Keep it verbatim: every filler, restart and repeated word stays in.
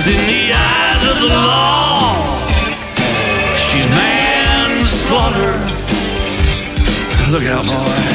Cause in the eyes of the law, she's manslaughter. Look out, boy.